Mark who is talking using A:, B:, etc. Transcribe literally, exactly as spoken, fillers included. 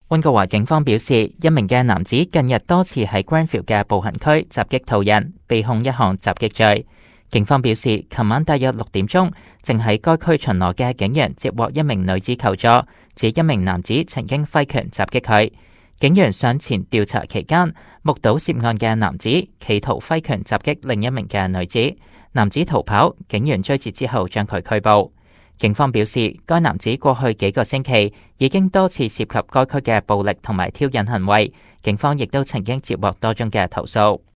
A: 溫哥華警方表示，一名嘅男子近日多次喺 Granville 嘅步行區襲擊途人，被控一項襲擊罪。警方表示，琴晚大約六點鐘，正喺該區巡邏嘅警員接獲一名女子求助，指一名男子曾經揮拳襲擊佢。警員上前調查期間，目睹涉案嘅男子企圖揮拳襲擊另一名嘅女子，男子逃跑，警員追截之後將佢拘捕。警方表示，該男子過去幾個星期已經多次涉及該區嘅暴力同埋挑釁行為，警方亦都曾經接獲多宗嘅投訴。